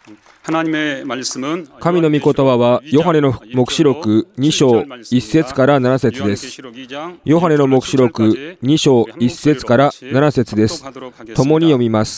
神の御言葉はヨハネの黙示録2章1節から7節です。ヨハネの黙示録2章1節から7節です。共に読みます。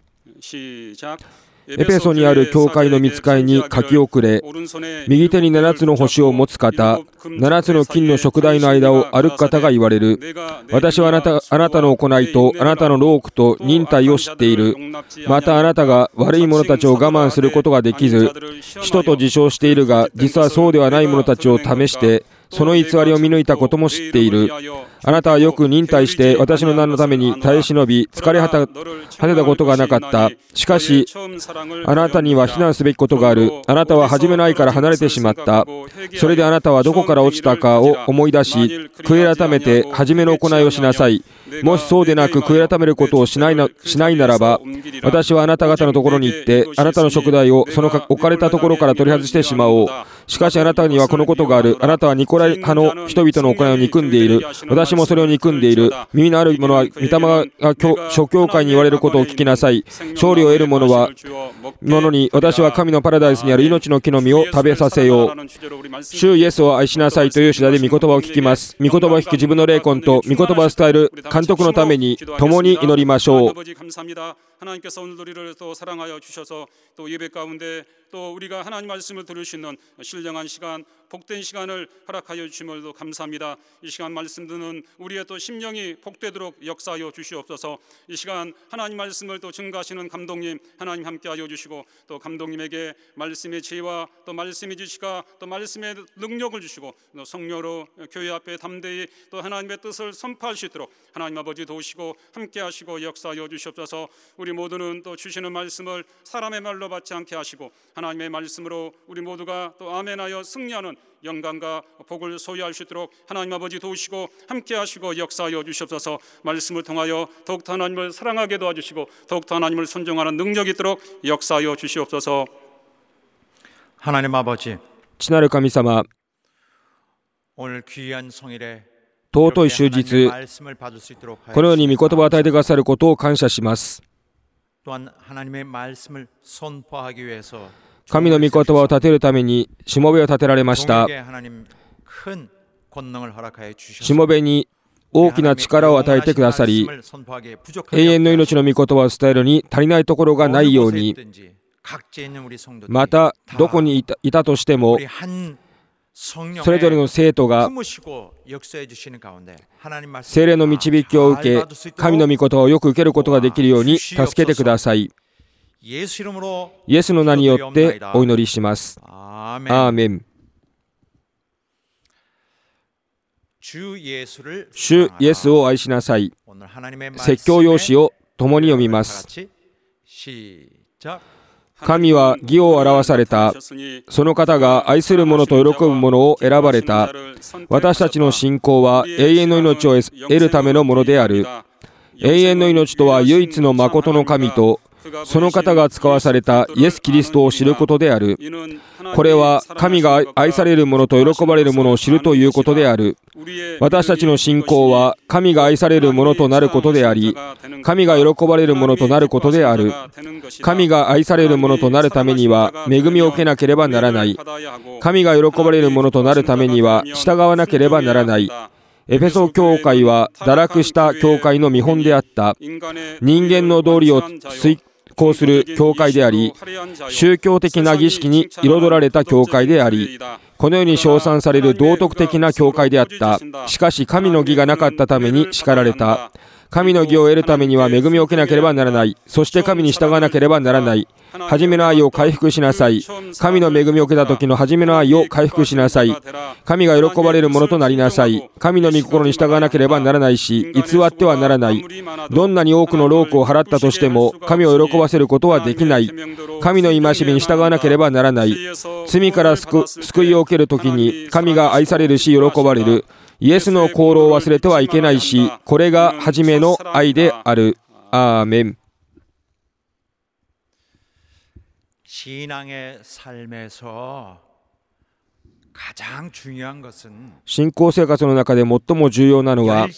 エペソにある教会の御使いに書き遅れ、右手に7つの星を持つ方、7つの金の燭台の間を歩く方が言われる。私はあなたの行いとあなたの労苦と忍耐を知っている。またあなたが悪い者たちを我慢することができず、使徒と自称しているが、実はそうではない者たちを試して、その偽りを見抜いたことも知っている。あなたはよく忍耐して私の名のために耐え忍び、疲れ果てたことがなかった。しかし、あなたには非難すべきことがある。あなたは初めの愛から離れてしまった。それであなたはどこから落ちたかを思い出し、悔い改めて初めの行いをしなさい。もしそうでなく悔い改めることをしないならば、私はあなた方のところに行って、あなたの燭台をその置かれたところから取り外してしまおう。しかしあなたにはこのことがある。あなたはニコライ派の人々の行いを憎んでいる。私もそれを憎んでいる。耳のある者は御霊が諸教会に言われることを聞きなさい。勝利を得る者に私は神のパラダイスにある命の木の実を食べさせよう。主イエスを愛しなさいという次第で御言葉を聞きます。御言葉を聞き自分の霊魂と御言葉を伝える監督のために共に祈りましょう。 하나님께서 오늘 우리를 또 사랑하여 주셔서 또 예배 가운데 또 우리가 하나님 말씀을 들을 수 있는 신령한 시간, 복된 시간을 허락하여 주심을도 감사합니다. 이 시간 말씀 듣는 우리의 또 심령이 복되도록 역사하여 주시옵소서. 이 시간 하나님 말씀을 또 증거하시는 감독님 하나님 함께하여 주시고 또 감독님에게 말씀의 지혜와 또 말씀의 지시가 또 말씀의 능력을 주시고 또 성령으로 교회 앞에 담대히 또 하나님의 뜻을 선포할 수 있도록 하나님 아버지 도우시고 함께하시고 역사하여 주시옵소서. 우리 모두는 또 주시는 말씀을 사람의 말로 받지 않게 하시고 하나님의 말씀으로 우리 모두가 또 아멘하여 승리하는 영광과 복을 소유할 수 있도록 하나님 아버지 도우시고 함께하시고 역사하여 주시옵소서. 말씀을 통하여 더욱더 하나님을 사랑하게 도와주시고 더욱더 하나님을 순종하는 능력이 있도록 역사하여 주시옵소서. 하나님 아버지, 父なる神様、 오늘 귀한 성일에 尊い終日、このように御言葉を与えてくださることを感謝します。 또한 하나님의 말씀을 선포하기 위해서 神の御言葉を立てるためにしもべを立てられました。しもべに大きな力を与えてくださり、永遠の命の御言葉を伝えるに足りないところがないように、またどこにいたとしても、それぞれの生徒が聖霊の導きを受け、神の御言葉をよく受けることができるように助けてください。イエスの名によってお祈りします。アーメン。主イエスを愛しなさい。説教用紙を共に読みます。神は義を表された。その方が愛する者と喜ぶ者を選ばれた。私たちの信仰は永遠の命を得るためのものである。永遠の命とは唯一の誠の神と、その方が使わされたイエス・キリストを知ることである。これは神が愛される者と喜ばれる者を知るということである。私たちの信仰は神が愛される者となることであり、神が喜ばれる者となることである。神が愛される者となるためには恵みを受けなければならない。神が喜ばれる者となるためには従わなければならない。エペソ教会は堕落した教会の見本であった。人間の道理を遂行する教会であり、宗教的な儀式に彩られた教会であり、このように称賛される道徳的な教会であった。しかし神の義がなかったために叱られた。神の義を得るためには恵みを受けなければならない。そして神に従わなければならない。初めの愛を回復しなさい。神の恵みを受けた時の初めの愛を回復しなさい。神が喜ばれるものとなりなさい。神の御心に従わなければならないし、偽ってはならない。どんなに多くの労苦を払ったとしても、神を喜ばせることはできない。神の戒めに従わなければならない。罪から救いを受ける時に、神が愛されるし喜ばれる。イエスの功労を忘れてはいけないし、これが初めの愛である。アーメン。信仰生活の中で最も重要なのは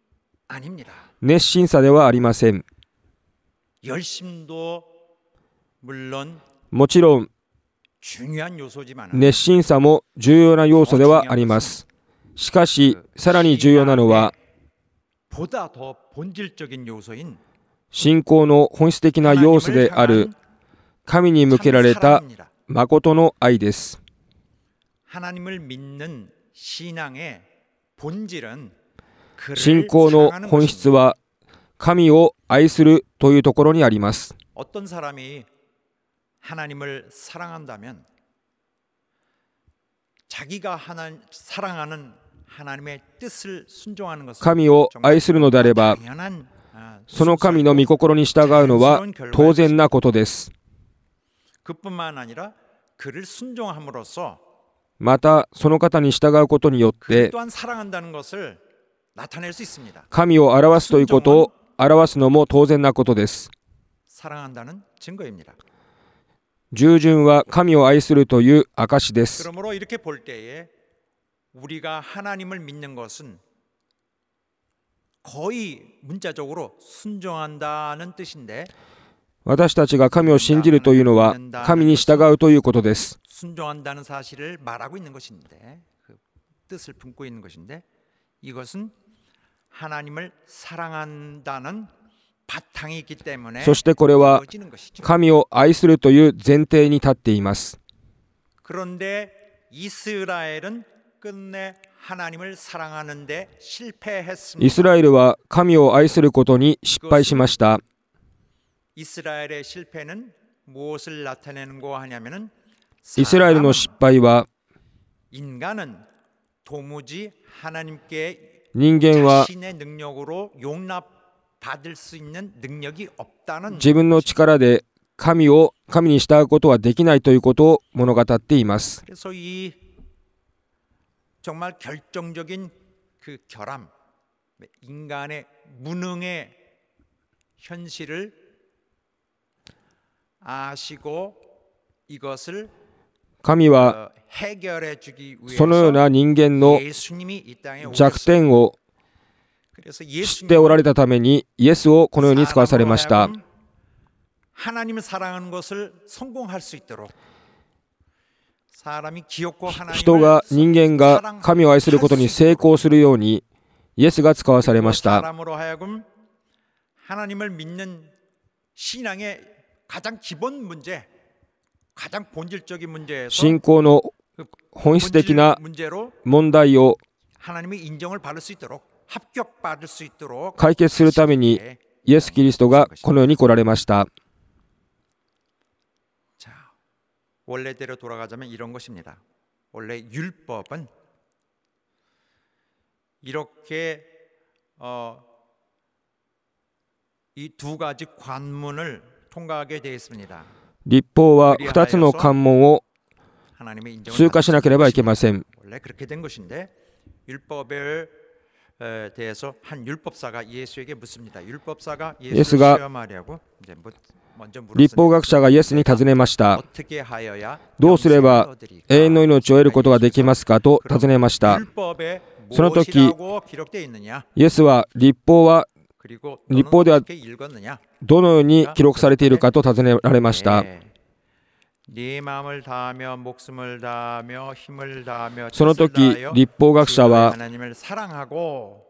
熱心さではありません。 물론 もちろん 중요한 요소지만 熱心さも重要な要素ではあります。しかし、さらに重要なのは、 보다 더 본질적인 요소인 信仰の本質的な要素である神に向けられた誠の愛です。 하나님을 믿는 신앙의 본질은 信 그를 仰の 사랑하는 本質 것입니다. は神を愛するというところにあります。 어떤 사람이 하나님을 사랑한다면 자기가 사랑하는 하나님의 뜻을 순종하는 것은 神を愛するのであれば、 당연한 その神の御心に従うのは当然なことです。 그뿐만 아니라 그를 순종함으로써 また、その方に従うことによっ 그 て、 또한 사랑한다는 것을 나타낼 수 있습니다. 神を表すということを表すのも当然なことです。 사랑한다는 증거입니다. 従順は神を愛するという証です。 그러므로 이렇게 볼 때에 우리가 하나님을 믿는 것은 거의 문자적으로 순종한다는 뜻인데, 私たちが神を信じるというのは神に従うということです。 순종한다는 사실을 말하고 있는 것인데, 그 뜻을 품고 있는 것인데, 이것은 하나님을 사랑한다는 바탕이 있기 때문에 そしてこれは 이루어지는 것이죠. 神を愛するという前提に立っています。 그런데 이스라엘은 끝내 하나님을 사랑하는데 실패했습니다. イスラエルは神を愛することに失敗しました。 이스라엘의 실패는 무엇을 나타내는고 하냐면은 イスラエルの失敗は 인간은 도무지 하나님께 人間は 자신의 능력으로 용납받을 수 있는 능력이 없다는 自分の力で神に従うことはできないということを物語っています。 그래서 이 정말 결정적인 그 결함, 인간의 무능의 현실을 아시고 이것을 神は 해결해 주기 そのよう 위해서 な人間の 예수님이 이 땅에 弱 오셨어요. 点を 그래서 知っておられたためにイエスをこのように使わされました。 하나님을 사랑하는 것을 성공할 수 있도록 사람이 기업고 人が人間が神を愛することに成功するようにイエスが使わされました。 사람으로 하여금 하나님을 믿는 신앙의 가장 기본 문제, 가장 본질적인 문제에서 信仰の本質的な 문제로 問題を 하나님의 인정을 받을 수 있도록 합격받을 수 있도록 解決するためにイエス・キリストがこのように来られました。 자, 원래대로 돌아가자면 이런 것입니다. 원래 율법은 이렇게 이 두 가지 관문을 통과하게 되어 있습니다. 立法は2つの関門を 하나님의 인정을 通過しなければいけ 받을 ません。 원래 그렇게 된 것인데 율법에 대해서 한 율법사가 예수에게 묻습니다. 율법사가 예수를 예수가 시험하려고 이제 먼저 立法学者がイエスに尋ねました。 어떻게 하여야 どうすれば 영생을 얻으리까? 永遠の命を得ることができますかと尋ねました。 율법에 その時 무엇이라고 기록되어 있느냐? イエスは立法は 그리고 立法では 어떻게 읽었느냐? どのように記録されているかと尋ねられました。 네 마음을 다하며 목숨을 다하며 힘을 다하며 その 뜻을 時 다하여 立法学者 주 は 하나님을 사랑하고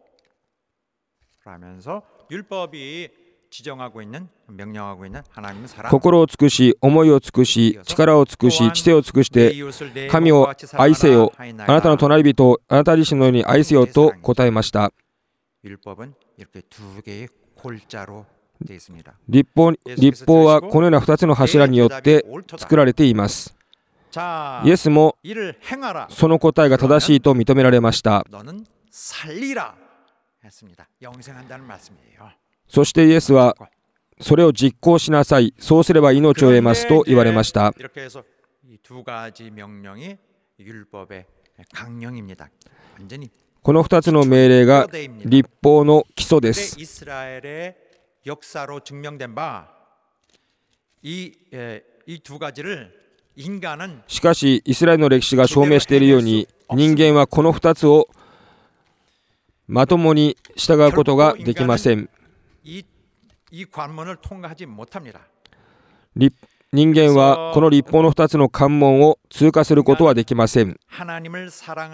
라면서 율법이 지정하고 있는 명령하고 있는 하나님을 사랑 心を尽くし思いを尽くし力を尽くし知性を尽くして神を愛せよあなたの隣人をあなた自身のように愛せよと答えました。 율법은 이렇게 두 개의 골자로 되어 있습니다. 立法はこのような2つの柱によって作られています。 자, イエスも 이를 행하라. その答えが正しいと認められました。 너는 살리라 했습니다. 영생한다는 말씀이에요. そしてイエスはそれを実行しなさい、そうすれば命を得ますと言われました。 이렇게 해서 이 두 가지 명령이 율법의 강령입니다. 완전히 この2つの命令が立法の基礎です。 이스라엘의 역사로 증명된 바 이 두 가지를 인간은 しかしイスラエルの歴史が証明しているように人間はこの2つをまともに従うことができません。 이 관문을 통과하지 못합니다. 人間はこの立法の2つの関門を通過することはできません。 하나님을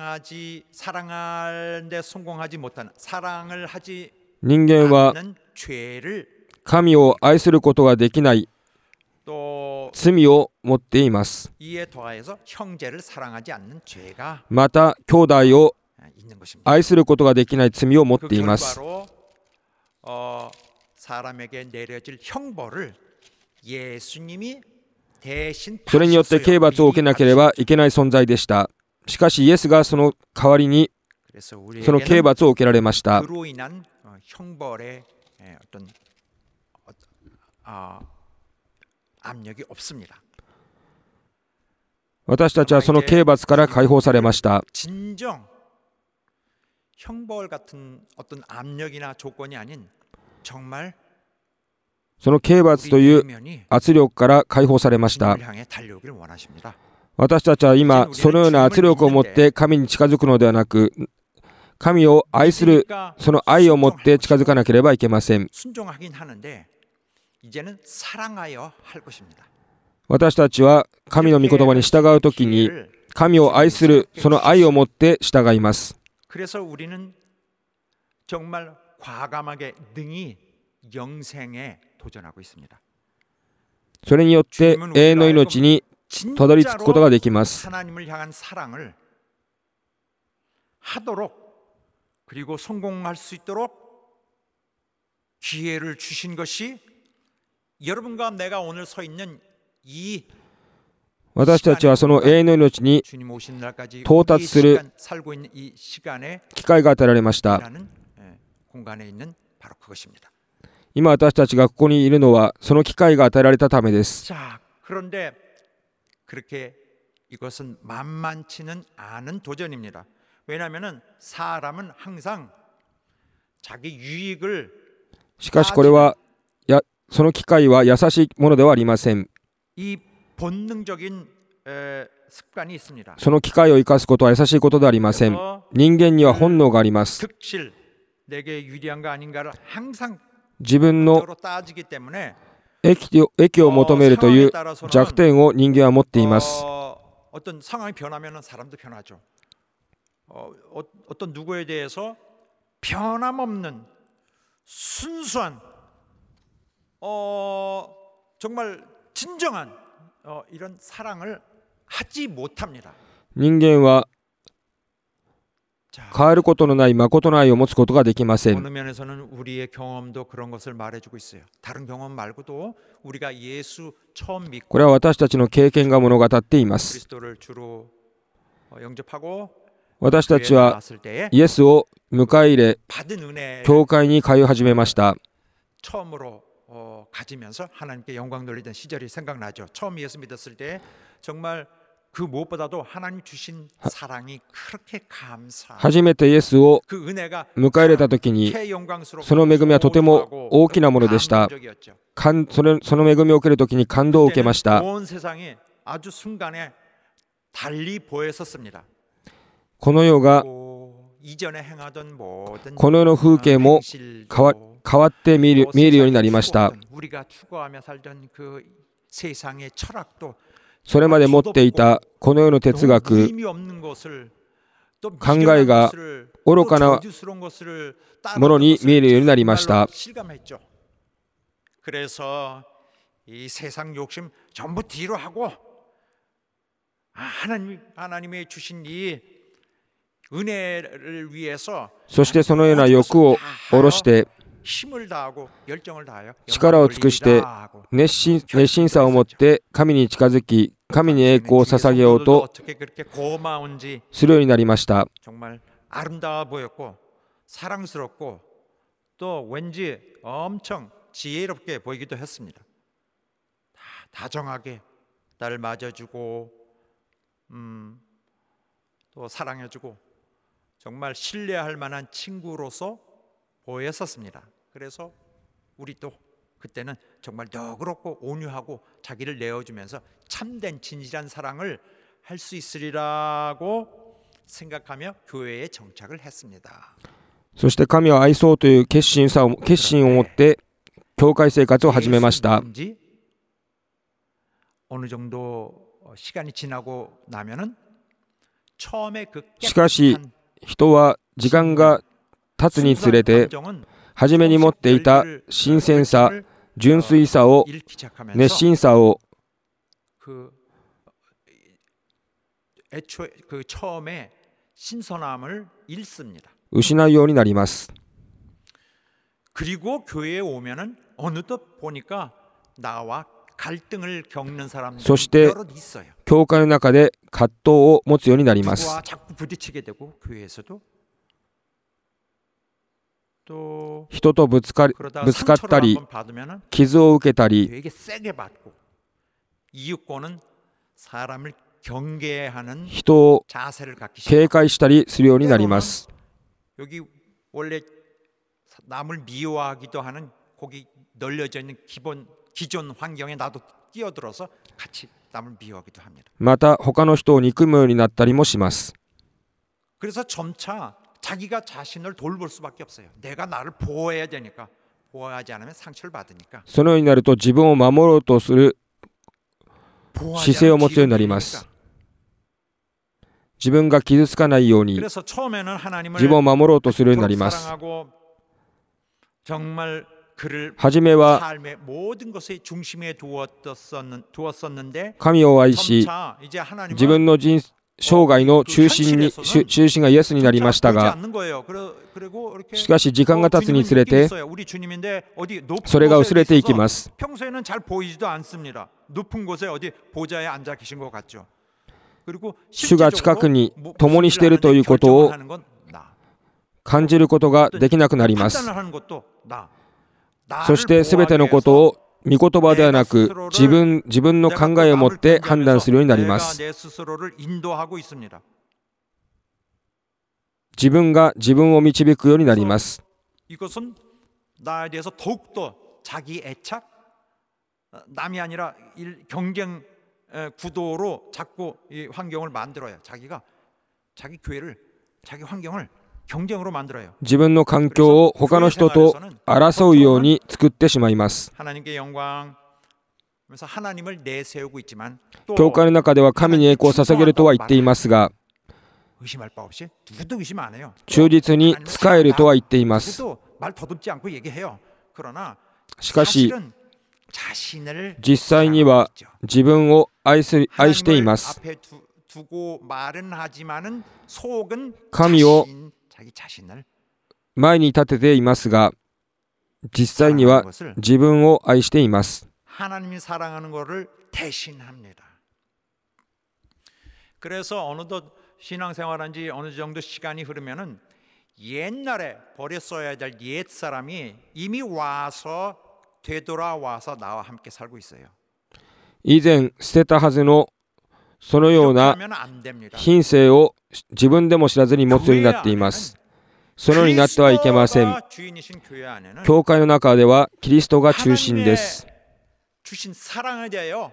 사랑하는데 성공하지 못하는 사랑을 하지 人間は 않는 죄를 神を愛することができない 또 罪を持っています。 이에 더하여서 형제를 사랑하지 않는 죄가 また兄弟を 있는 것입니다. 愛することができない罪を持っ 그 ています。 결과로 사람에게 내려질 형벌을 예수님이 대신 それによって刑罰を受けなければいけない存在でした。しかしイエスがその代わりに 그래서 その刑 우리에게는 罰を受けられました。 그로 인한 형벌의 어떤 압력이 없습니다. 私たちはその刑罰から解放されました。 진정 형벌 같은 어떤 압력이나 조건이 아닌 정말 その刑罰という 내면이 圧力から解放されました。 주님을 향해 달려오길 원하십니다. 私たちは今そのような圧力を持って神に近づくのではなく、神を愛するその愛を持って近づかなければいけません。 순종하긴 하는데 이제는 사랑하여 할 것입니다. 私たちは神の御言葉に従うときに神を愛するその愛を持って従います。 그래서 우리는 정말 과감하게 능히 영생에 도전하고 있습니다. それによって永遠の命にたどり着くことができます。 하나님을 향한 사랑을 하도록 그리고 성공할 수 있도록 기회를 주신 것이 여러분과 내가 오늘 서 있는 이 私たちはその永遠の命に 주님 오신 날까지 到達する 살고 있는 이 시간에 機会が与えられました。 라는 공간에 있는 바로 그것입니다. 今私たちがここにいるのはその機会が与えられたためです。 자, 그런데 그렇게 이것은 만만치는 않은 도전입니다. 왜냐하면 사람은 항상 자기 유익을 しかしこれはその機会は優しいものではありません。 이 본능적인 습관이 있습니다. その機会を生かすことは優しいことではありません。 그래서 人間には本能があります。 득실 내게 유리한가 아닌가를 항상 自分の 적으로 따지기 때문에 益を求めるという弱点を人間は持っています。 어떤 상황이 변하면 사람도 변하죠. 어떤 누구에 대해서 변함없는 순수한 정말 진정한 이런 사랑을 하지 못합니다. 人間は変わることのない誠の愛を持つことができません。 어느 면에서는 우리의 경험도 그런 것을 말해주고 있어요. 다른 경험 말고도 우리가 예수 처음 믿고 これは私たちの経験が物語っています。 그리스도를 주로 영접하고 私たち 교회에 は 나왔을 때에 イエスを迎え入れ 받은 은혜 教会に通い始めました。 처음으로 가지면서 하나님께 영광 돌리던 시절이 생각나죠. 처음 예수 믿었을 때 정말 그 무엇보다도 하나님 주신 사랑이 그렇게 감사. 初めてイエスを 그 은혜가 迎え入れた時に 그렇게 영광스럽고 その恵みはとても 소중하고 大きなものでした。 감동적이었죠. その恵みを受ける時に感動を受けました。 온 세상이 아주 순간에 달리 보였었습니다. この世が 이전에 행하던 모든 この世の風景も 変わって見えるようになりました。 우리가 추구하며 살던 그 세상의 철학도 それまで持っていたこの世の哲学、考えが愚かなものに見えるようになりました。 그래서 이 세상 욕심 전부 뒤로 하고 하나님의 주신 이 은혜를 위해서 そしてそのような欲を下ろして力を尽くして熱心さを持って神に近づき神に栄光を捧げようとするようになりました。 정말 아름다워 보였고 사랑스럽고 또 왠지 엄청 지혜롭게 보이기도 했습니다. 다정하게 나를 맞아주고 또 사랑해주고 정말 신뢰할 만한 친구로서 보였었습니다. 그래서 우리도 그때는 정말 너그럽고 온유하고 자기를 내어주면서 참된 진실한 사랑을 할 수 있으리라고 생각하며 교회에 정착을 했습니다. そして神を愛そうという決心を持って教会生活を始めました。 어느 정도 시간이 지나고 나면은 처음에 그 しかし 깨끗한 人は時間が経つにつれて 감정은 初めに持っていた 열기를, 新鮮さ 열기를, 純粋さを 잃기 시작하면서 熱心さを 그 애초에 그 처음에 신선함을 잃습니다. 失うようになります。 그리고 교회에 오면은 어느덧 보니까 나와 갈등을 겪는 사람들이 そして 여럿 있어요. 教会の中で葛藤を持つようになります。 누구와 자꾸 부딪히게 되고 교회에서도 또 人とぶつかっ 그러다가 た 상처를 り 한번 받으면은 傷を受けたり 되게 세게 받고 이웃고는 사람을 경계하는 人を 자세를 갖기 警 시작합니다. 戒したりするようになります。 여기 원래 남을 미워하기도 하는 거기 널려져 있는 기존 환경에 나도 끼어들어서 같이 남을 미워하기도 합니다. また他の人を憎むようになったりもします。 그래서 점차 자기가 자신을 돌볼 수밖에 없어요. 내가 나를 보호해야 되니까 보호하지 않으면 상처를 받으니까 そのようになると自分を守ろうとする 보호하지 姿勢を持つようになり 않으면 ま 기회를 す。 잃으니까. 自分が傷つかないように 그래서 처음에는 하나님을 自分を守ろうとするようになります。 사랑하고 정말 그를 初めは 삶의 모든 것의 중심에 두었었는데 神を愛し 점차 이제 自分 하나님은 の生涯の中心がイエスになりましたが、しかし時間が経つにつれてそれが薄れていきます。 평소에는 잘 보이지도 않습니다. 높은 곳에 어디 보좌에 앉아 계신 것 같죠. 그리고 主が近くに共にしているということを感じることができなくなります。そして全てのことを御言葉ではなく自分の考えを持って判断するようになります。自分が自分を導くようになります。 이것은 나에 대해서 더욱더 자기 애착, 남이 아니라 경쟁 구도로 자꾸 이 환경을 만들어요. 자기가 자기 교회를, 자기 환경을 경쟁으로 만들어요. 自分の環境を他の人と争うように作ってしまいます。 하나님께 영광, 그래서 하나님을 내세우고 있지만 教会の中では神に栄光を捧げるとは言っていますが、 의심할 바 없이 누구도 의심 안 해요. 忠実に仕えるとは言っています。 누구도 말 더듬지 않고 얘기해요. 그러나 しかし 사실은 자신을 実際には 사랑하고 있죠. 自分を愛しています。 앞에 두고 말은 하지만은 속은 神を 자기 자신을 前に立てていますが、実際には 사랑하는 것을 自分を愛しています。 하나님이 사랑하는 것을 대신합니다. 그래서 어느덧 신앙생활한 지 어느 정도 시간이 흐르면은 옛날에 버렸어야 될 옛 사람이 이미 와서 되돌아와서 나와 함께 살고 있어요. 以前捨てたはずのそのよう 이렇게 な 하면 안 됩니다. 品性を自分でも知らずに持つようになっています。そのようになってはいけません。 그리스도가 주인이신 교회 안에는 教会の中ではキリストが中心です。 하나님의 주신 사랑에 대하여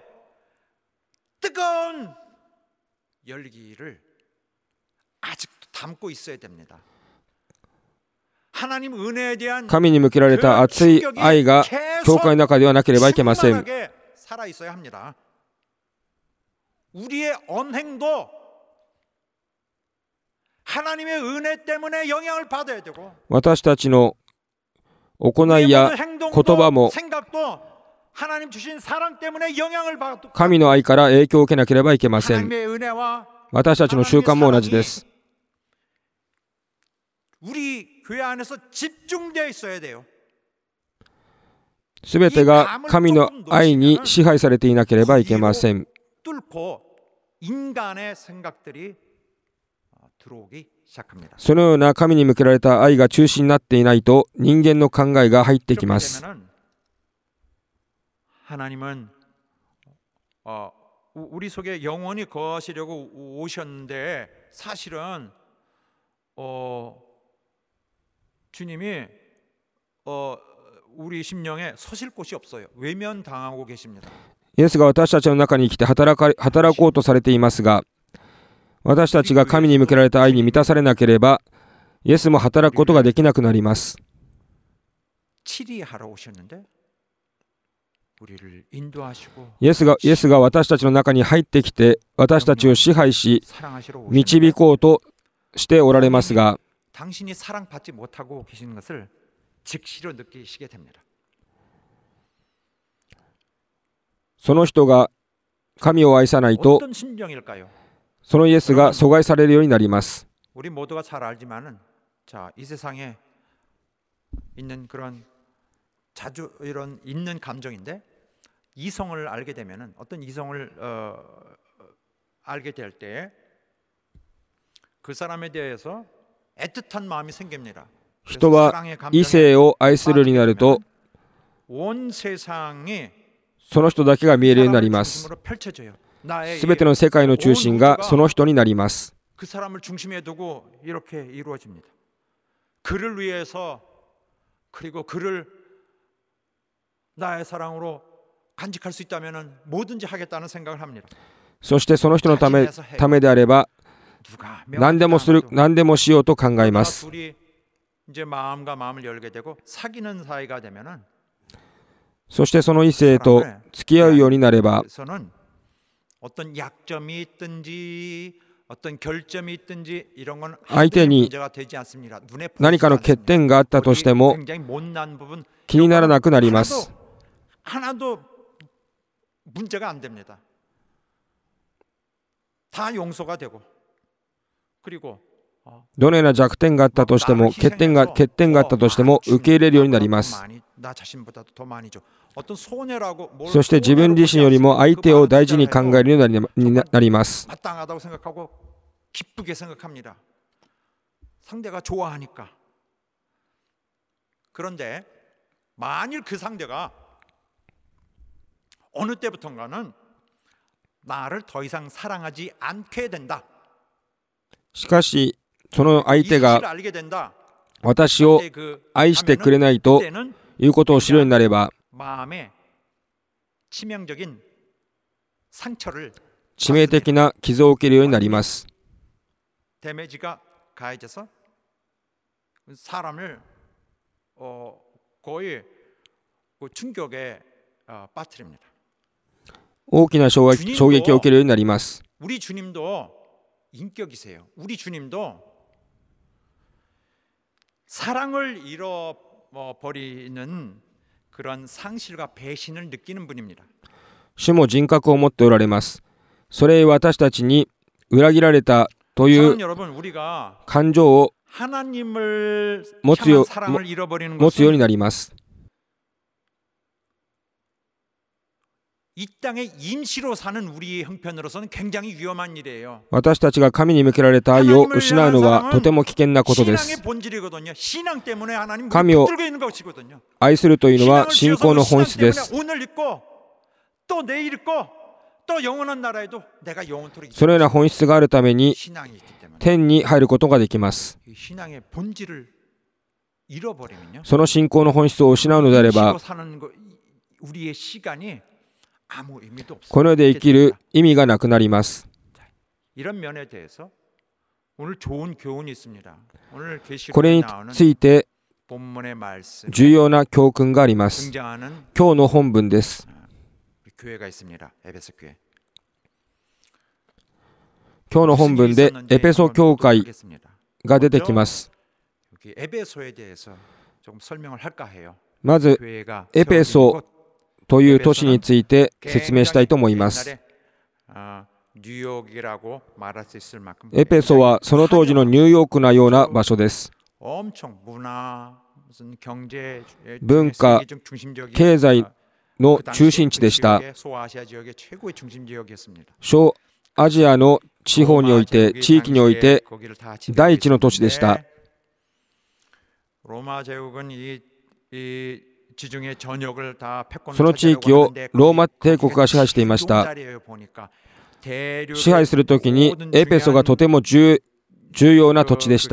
뜨거운 열기를 아직도 담고 있어야 됩니다. 하나님 은혜에 대한 神に向けられた熱い愛が教会の中ではなければいけません。 충만하게 살아 있어야 합니다. 우리의 언행도 하나님의 은혜 때문에 영향을 받아야 되고 私たちの行い 우리의 や 모든 행동도 言葉も 생각도 하나님 주신 사랑 때문에 영향을 받고 神の愛から影響を受けなければいけません。 하나님의 은혜와 私たちの習慣も同じです。 우리 교회 안에서 집중되어 있어야 돼요. すべてが神の愛に支配されていなければいけません。 뚫고 인간의 생각들이 들어오기 시작합니다. そのような神に向けられた愛が中心になっていないと人間の考えが入ってき 이렇게 ます。 되면은 하나님은 우리 속에 영원히 거하시려고 오셨는데 사실은 주님이 우리 심령에 서실 곳이 없어요. 외면당하고 계십니다. イエスが私たちの中に来て働こうとされていますが、私たちが神に向けられた愛に満たされなければ、イエスも働くことができなくなります。 치리하러 오셨는데 우리를 인도하시고 イエスが私たちの中に入ってきて、私たちを支配し、 사랑하시러 오시는데 導こうとしておられますが、 당신이 사랑받지 못하고 계시는 것을 즉시로 느끼시게 됩니다. その人が神を愛さないと、 어떤 심정일까요? そのイエスが阻害されるようになります。 우리 모두가 잘 알지만은 자, 이 세상에 있는 그런 자주 이런 있는 감정인데 이성을 알게 되면은 어떤 이성을 알게 될 때 그 사람에 대해서 애틋한 마음이 생깁니다. 人は異性を愛するようになると、 온 세상이 その人だけが見えるようになります。 すべての世界の中心がその人になります。 그 사람을 중심에 두고 이렇게 이루어집니다. 그를 위해서 그리고 그를 나의 사랑으로 간직할 수 있다면은 뭐든지 하겠다는 생각을 합니다. そしてその人のためであれば何でもしようと考えます。 둘이 이제 마음과 마음을 열게 되고 사귀는 사이가 되면은 そしてその異性と付き合うようになれば、 어떤 약점이 있든지 어떤 결점이 있든지 이런 건 相手に 문제가 되지 않습니다. 눈에 何かの欠点があったとしても 굉장히 못난 부분 気にならなくなります。 하나도 문제가 안 됩니다. 다 용서가 되고 그리고 どのような弱点があったとしても、欠点があったとしても受け入れるようになります。 나 자신보다도 더 많이 줘. 어떤 손해라고 そして自分自身よりも相手を大事に考えるようになります。 마땅하다고 생각하고 기쁘게 생각합니다. 상대가 좋아하니까. 그런데 만일 그 상대가 어느 때부턴가는 나를 더 이상 사랑하지 않게 된다. しかしその相手 이 が 사실을 알게 된다. 私を 그때 그 愛してくれないと 그때는 いうことを知るようになれば、 마음에 치명적인 상처를 致命的な傷を受けるようになります。 데미지가 가해져서 사람을 거의 충격에 빠뜨립니다. 大きな衝撃を受けるようになります。 우리 주님도 인격이세요. 우리 주님도 사랑을 잃어버리는 그런 상실과 배신을 느끼는 분입니다. 主も人格を持っておられます。それ私たちに裏切られたという 여러분, 우리가 感情を 하나님을 持つよ 사랑을 잃어버리는 持つように 것은 なります。 이 땅에 임시로 사는 우리 형편으로서는 굉장히 위험한 일이에요. 私たちが神に向けられた愛を失うのはとても危険なことです。 신앙의 본질이거든요. 신앙 때문에 하나님 神を 붙들고 있는 것이거든요. 愛するというのは信仰の本質です。 오늘 있고 또 내일 있고 또 영원한 나라에도 내가 영원토록 そのような本質があるために 신앙이 있기 때문에 天に入ることができます。 이 신앙의 본질을 잃어버리면요. その信仰の本質を失うのであれば、 임시로 사는 우리의 시간이 아무 의미도 없어요. この世で生きる意味がなくなります。 이런 면에 대해서 오늘 좋은 교훈이 있습니다. 오늘 こ 계시록에 れに 나오는 ついて 본문의 말씀 重要な教訓があります。 등장하는 今日の本文です。 교회가 있습니다. 에베소 교회. 今日の本文でエペソ教会が出てきます。 여기 에베소에 대해서 조금 설명을 할까 해요. まず 교회가 エペソという都市について説明したいと思います。 뉴욕이라고 말할 수 있을 만큼 エペソはその当時のニューヨークなような場所です。 엄청 문화, 무슨 경제, 文化、 중심적인 経済の中心地でした。 소아시아 지역의 최고의 중심 지역이었습니다. 小アジアの地方において、地域において第一の都市でした。 로마 제국은 이 지중해 전역을 다 패권 その地域をローマ帝国が支配していました。支配するときにエペソがとても重要な土地でした。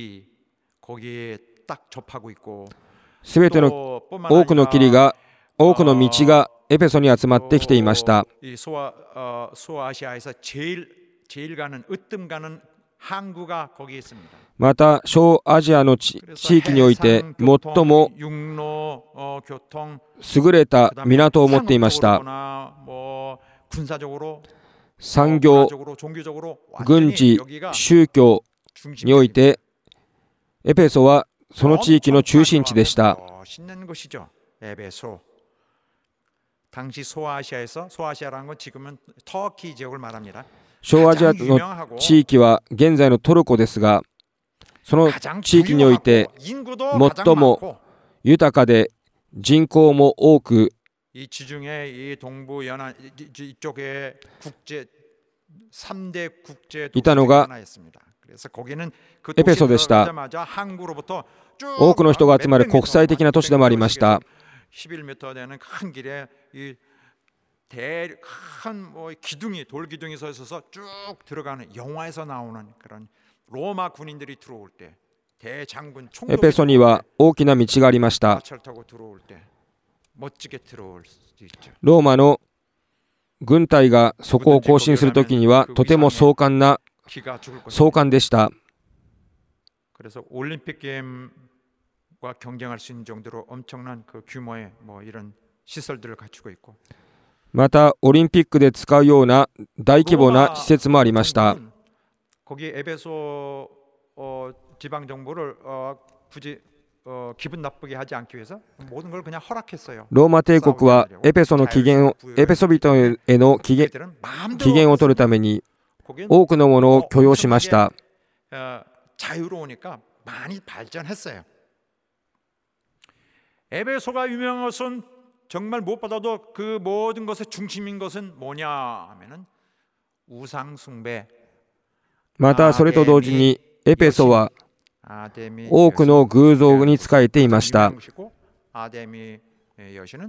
すべての多くの霧が、多くの道がエペソに集まってきていました。 항구가 거기 있습니다. また小アジアの地域において最も 육로 교통 優れた港を持っていました。 뭐 군사적으로 産業、 종교적으로 軍事、 여기가 宗教においてエペソはその地域の中心地でした。 멋있는 곳이죠. 에베소. 당시 소아시아에서 소아시아라는 건 지금은 터키 지역을 말합니다. 小アジアの地域は現在のトルコですが、その地域において最も豊かで人口も多く、 이 지중해 이 동부 연안 이쪽에 국제 3대 국제 도시가 하나였습니다. 그래서 거기는 그 도시에 들어가자마자 항구로부터 쭉 多くの人が集まる国際的な都市でもありました。 11m 되는 큰 길에 이 큰 뭐 기둥이 돌 기둥이 서 있어서 쭉 들어가는 영화에서 나오는 그런 로마 군인들이 들어올 때 대장군 エペソには大きな道がありました。 타고 들어올 때 멋지게 들어올 수 있죠. ローマの軍隊がそこを行進するときにはとても壮観でした。 그래서 올림픽 게임과 경쟁할 수 있는 정도로 엄청난 그 규모의 뭐 이런 시설들을 갖추고 있고. またオリンピックで使うような大規模な施設もありました。 거기 에베소 지방 정부를 굳이 기분 나쁘게 하지 않기 위해서 모든 걸 그냥 허락했어요. ローマ帝国はエペソの起源をエペソ人への起源を取るために多くのものを許容しました。 자유로우니까 많이 발전했어요. 에베소가 유명한 것은 정말 무엇보다도 그 모든 것의 중심인 것은 뭐냐 하면은 우상 숭배. またそれと同時にエペソは多くの偶像に仕えていました。 아데미 여신은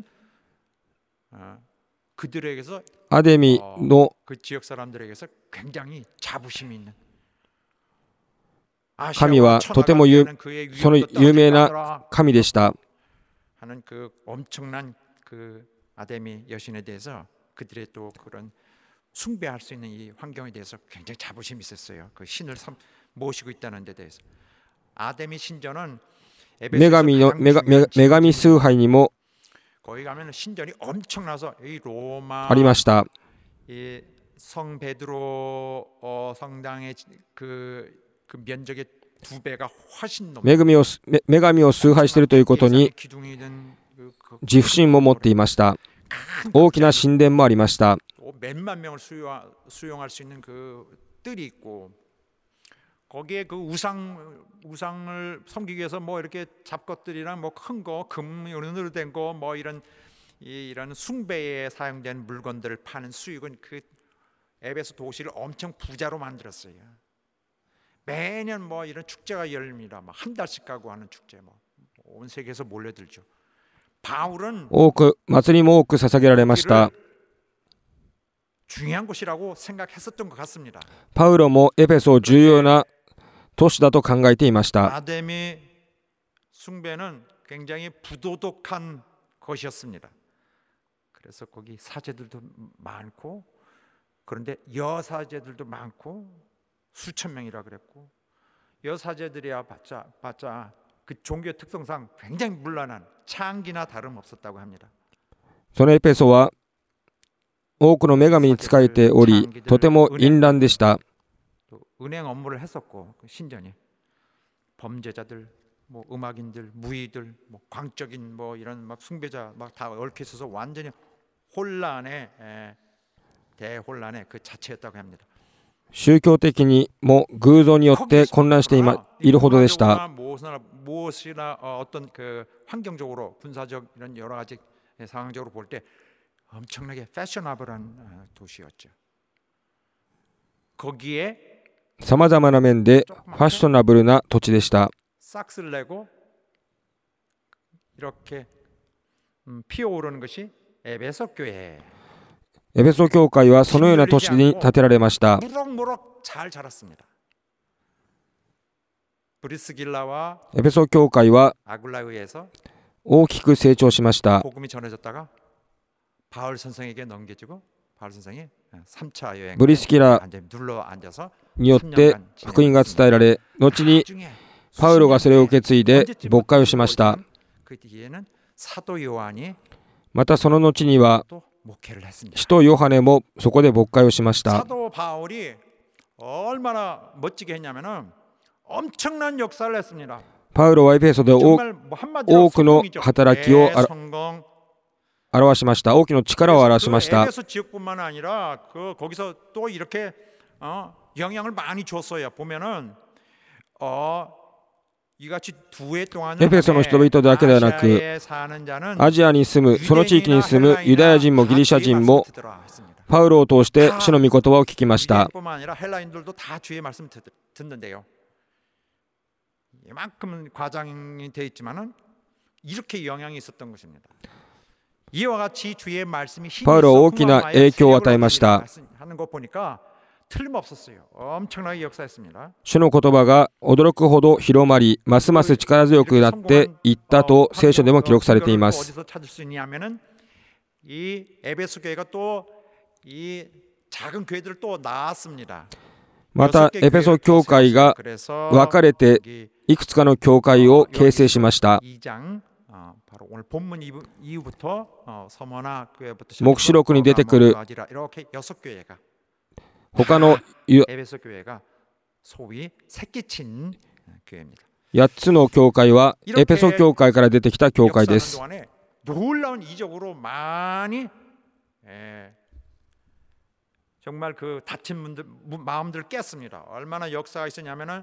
그들에게서 アデミの 그 지역 사람들에게서 굉장히 자부심이 있는 神はとてもその有名な神でした。 하는 그 엄청난 그 아데미 여신에 대해서 그들의 또 그런 숭배할 수 있는 이 환경에 대해서 굉장히 자부심이 있었어요. 그 신을 모시고 있다는 데 대해서. 아데미 신전은 女神崇拝にも 거기 가면 신전이 엄청나서 이 로마 ありました。 이 성 베드로 성당의 그 면적의 2배가 훨씬 넘. 女神を崇拝しているということに自負心も持っていました。大きな神殿もありました。 몇만 명을 수용할 수 있는 그 뜰이 있고 거기에 그 우상을 섬기기 위해서 뭐 이렇게 잡것들이랑 뭐 큰 거 금으로 된 거 뭐 이런 숭배에 사용된 물건들을 파는 수익은 그 에베소 도시를 엄청 부자로 만들었어요. 매년 뭐 이런 축제가 열립니다. 막 한 달씩 가고 하는 축제 뭐 온 세계에서 몰려들죠. 바울은 祭りも多く捧げられました。 중요한 곳이라고 생각했었던 것 같습니다. パウロもエペソを重要な都市だと考えていました。 아데미 숭배는 굉장히 부도덕한 것이었습니다. 그래서 거기 사제들도 많고 그런데 여사제들도 많고 수천 명이라 그랬고 여사제들이야 봤자 그 종교의 특성상 굉장히 문란한 창기나 다름없었다고 합니다. そのエペソは多くの女神に仕えており、とても淫乱でした。 은행 업무를 했었고 신전이 범죄자들, 뭐 음악인들, 무의들, 뭐 광적인 뭐 이런 막 숭배자 막 다 얽혀 있어서 완전히 대혼란의 그 자체였다고 합니다. 宗教的にも偶像によって混乱しているほどでした。 무엇이나 어떤 그 환경적으로 군사적 이런 여러 가지 상황적으로 볼 때 엄청나게 패셔너블한 도시였죠. 거기에 さまざまな面でファッショナブルな土地でした。 싹스를 내고 이렇게 피어오르는 것이 에베소 교회. エペソ教会はそのような都市に建てられました。 무럭무럭 잘 자랐습니다. 브리스길라와 エペソ教会は 아굴라에 의해서 大きく成長しました。 복음이 전해졌다가 바울 선생에게 넘겨지고 바울 선생이 3차 여행 ブリスキラ 눌러 앉아서 によって福音が伝えられ、後にパウロがそれを受け継いで牧会をしました。 그 뒤에는 사도 요한이 またその後には 또 목회를 했습니다. 使徒ヨハネもそこで牧会をしました。 사도 바울이 얼마나 멋지게 했냐면은 엄청난 역사를 했습니다. パウロはエペソで多 정말 뭐 한마디로 くの 성공이죠. 働きを 성공. 表しました。大きな力を表しまし 그 た。 에베소 지역뿐만 아니라 거기서 또 이렇게 영향을 많이 줬어요. 보면은 이같이 두 해 동안 エペソの人々だけではなく、 アジアに住む、その地域に住むユダヤ人もギリシャ人もパウロを通して主の御言葉を聞きました。 뿐만 아니라 헬라인들도 다 주의 말씀 듣는데요. 이만큼은 과장이 돼 있지만은 이렇게 영향이 있었던 것입니다. 이와 같이 주의 말씀이 힘이 パウロは大きな影響を与えました。 하는 거 보니까 틀림없었어요. 엄청나게 역사했습니다. 主の言葉が驚くほど広まり、ますます力強くなっていったと聖書でも記録されています。 어디서 찾을 수 있냐면은 이 에베소 교회가 또 이 작은 교회들을 또 낳았습니다. またエペソ教会が分かれていくつかの教会を形成しました。 2장 바로 오늘 본문 이후부터 서머나 교회부터 黙示録に出てくる 이렇게 6교회가 他の 에베소 교회가 소위 새끼친 교회입니다. 8つの教会はエペソ教会から出てきた教会です。 놀라운 이적으로 많이 정말 그 다친 분들 마음들을 깼습니다. 얼마나 역사가 있었냐면은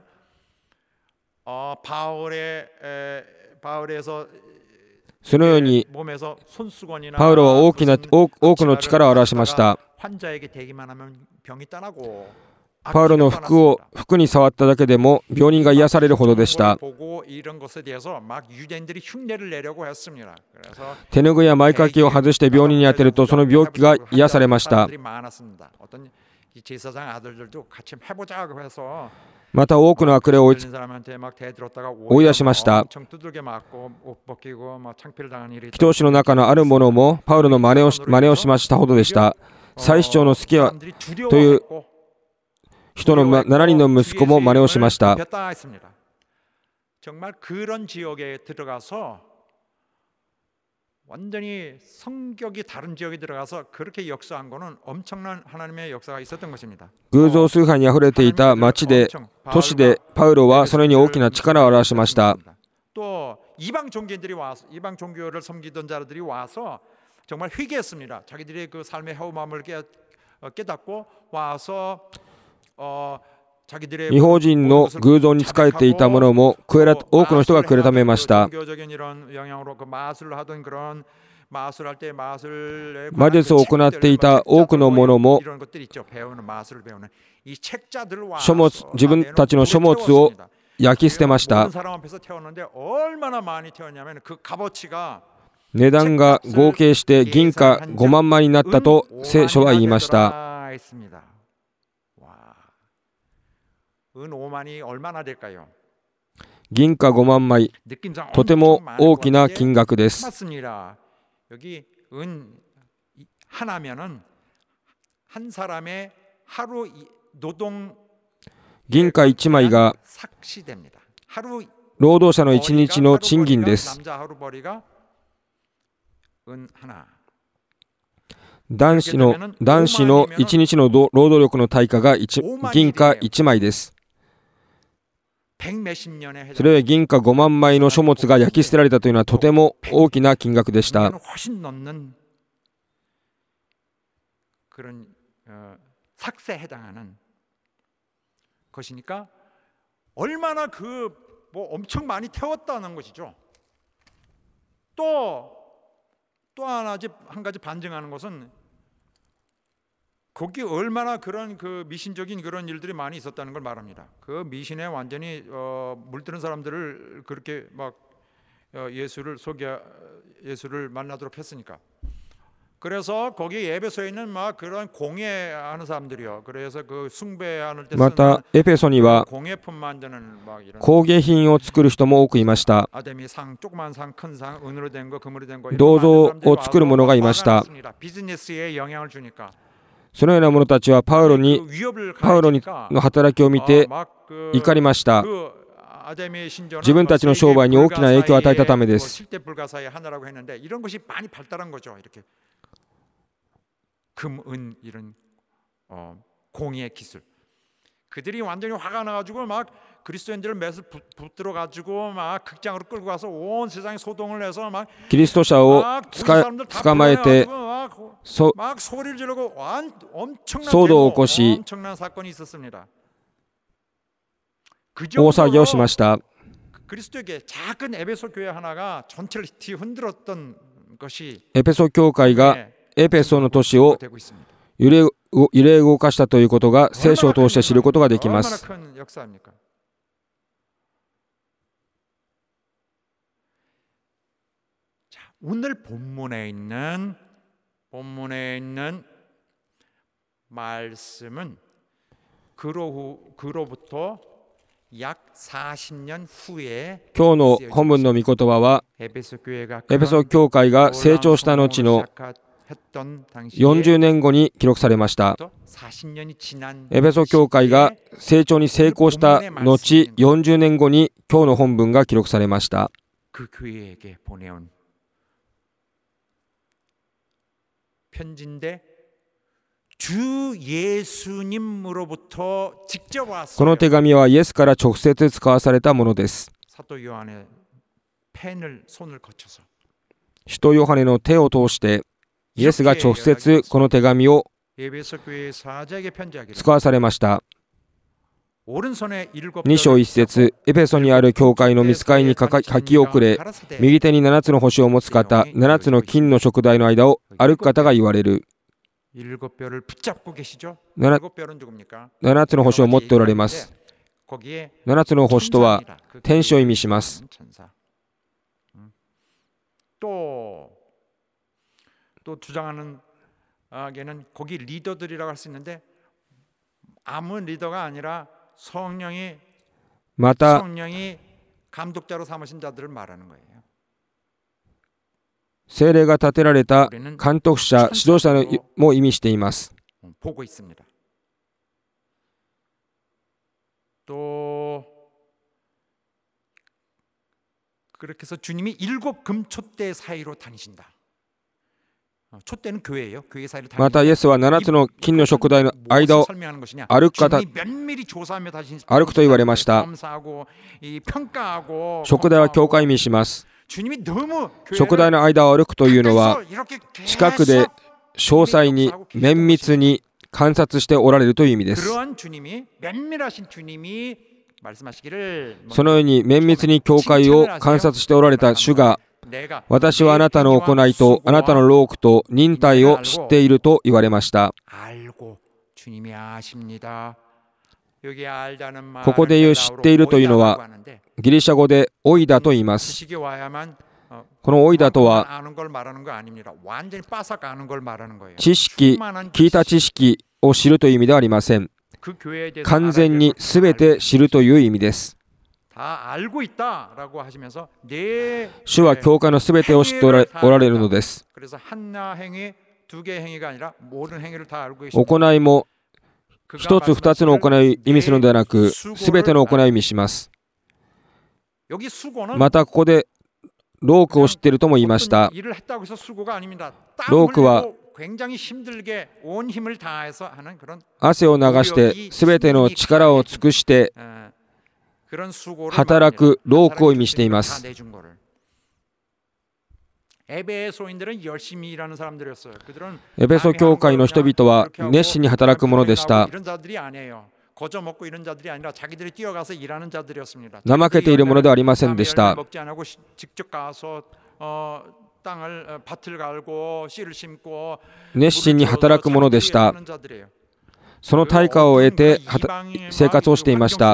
바울에서 そのように 몸에서 손수건이나 パウロは多くの力を表しました。 환자에게 대기만 하면 병이 떠나고 パウロの服に触っただけでも病人が癒されるほどでした。 보고 이런 것에 대해서 막 유대인들이 흉내를 내려고 했습니다. 그래서 手ぬぐいや前掛けを外して病人に当てるとその病気が癒されました。 어떤 제사장 아들들도 같이 해보자고 해서 また多くの悪霊を追い出しました。祈祷師の中のある者もパウロの真似をしましたほどでした。祭司長のスキアという人の7人の息子も真似をしました。 정말 그런 지역에 들어가서 완전히 성격이 다른 지역에 들어가서 그렇게 역사한 거는 엄청난 하나님의 역사가 있었던 것입니다. 偶像崇拝にあふれていた町で都市でパウロはそれに大きな力を表しました。 또 이방 종교인들이 와서 이방 종교를 섬기던 자들이 와서 정말 회개했습니다. 자기들의 그 삶의 허무함을 깨닫고 와서 違法人の偶像に仕えていたものも多くの人が悔い改めました。魔術を行っていた多くの者も自分たちの書物を焼き捨てました。値段が合計して銀貨5万枚になったと聖書は言いました。 銀貨5万枚、とても大きな金額です。 여기 은 하나면은 한 사람의 하루 노동 銀貨1枚が労働者の1日の賃金です。男子の1日の労働力の対価が銀貨1枚です。それは銀貨5万枚の書物が焼き捨てられたというのはとても大きな金額でした。 그런 삭세에 해당하는 것이니까 얼마나 뭐 엄청 많이 태웠다는 것이죠. 또 한 가지 반증하는 것은 거기 얼마나 그런 미신적인 그런 일들이 많이 있었다는 걸 말합니다. 그 미신에 완전히 물드는 사람들을 그렇게 막 예수를 만나도록 했으니까. 그래서 거기 에베소에 있는 막 그런 공예하는 사람들이요. 그래서 그 숭배하는 때 またエペソには 공예품 만드는 막 이런 工芸品を作る人も多くいました。 아데미 상, 조그만 상, 큰 상, 은으로 된 거, 금으로 된 거. 銅像を作る者がいました。 비즈니스에 영향을 주니까. そのような者たちはパウロの働きを見て怒りました。自分たちの商売に大きな影響を与えたためです。キリスト者を捕まえて騒動を起こし大騒ぎをしました。エペソ教会がエペソの都市を揺れ動かしたということが聖書を通して知ることができます。今日の本文の御言葉は、エペソ教会が成長した後の40年後に記録されました。エペソ教会が成長に成功した後40年後に今日の本文が記録されました。この手紙はイエスから直接使わされたものです。使徒ヨハネの手を通してイエスが直接この手紙を使わされました。2章1節、エペソにある教会の御使いに書き遅れ、右手に7つの星を持つ方、7つの金の燭台の間を歩く方が言われる。7つの星を持っておられます。7つの星とは天使を意味します。 또 주장하는 게는 거기 리더들이라고 할 수 있는데 아무 리더가 아니라 성령이 감독자로 삼으신 자들을 말하는 거예요. 聖霊が立てられた監督者、指導者も意味しています。 보고 있습니다. 또 그렇게 해서 주님이 7 금촛대 사이로 다니신다. またイエスは7つの金の燭台の間を歩くと言われました。燭台は教会を意味します。燭台の間を歩くというのは近くで詳細に綿密に観察しておられるという意味です。そのように綿密に教会を観察しておられた主が、私はあなたの行いとあなたの労苦と忍耐を知っていると言われました。ここで言う知っているというのはギリシャ語でオイダと言います。このオイダとは知識、聞いた知識を知るという意味ではありません。完全に全て知るという意味です。主は教会のすべてを知っておられるのです。行いも一つ二つの行いを意味するのではなく、すべての行いを意味します。またここで労苦を知っているとも言いました。労苦は汗を流してすべての力を尽くして働く労苦を意味しています。エペソ教会の人々は熱心に働く者でした。怠けているものではありませんでした。熱心に働く者でした。その対価を得て生活をしていました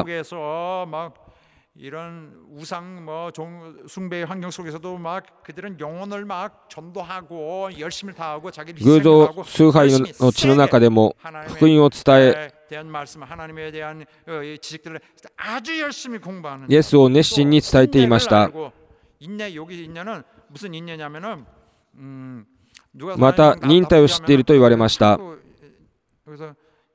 。이런 우상 숭배의 환경 속에서도 막 그들은 영혼을 막 전도하고 열심을 다하고 자기를 희생하고 수하의地の中でも福音を伝え하나님에 대한 지식들을 아주 열심히 공부하는 예수を熱心に伝えていました。 인내 여기 인내는 무슨 인내냐면은 また忍耐を知っていると言われました。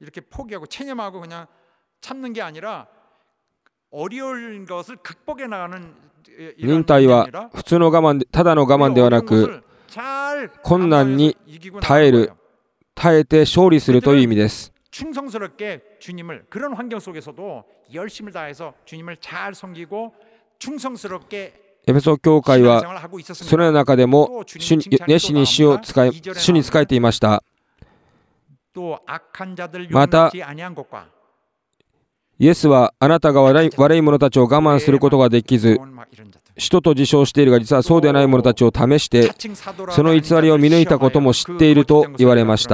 이렇게 포기하고 체념하고 그냥 참는 게 아니라 어려운 것을 극복해 나가는 忍耐は普通の我慢で、ただの我慢ではなく、困難に耐えて勝利するという意味です。 충성스럽게 주님을 그런 환경 속에서도 열심을 다해서 주님을 잘 섬기고 충성스럽게 エペソ教会はその中でも熱心に主に仕えていました。またイエスはあなたが悪い者たちを我慢することができず使徒と自称しているが実はそうでない者たちを試してその偽りを見抜いたことも知っていると言われました。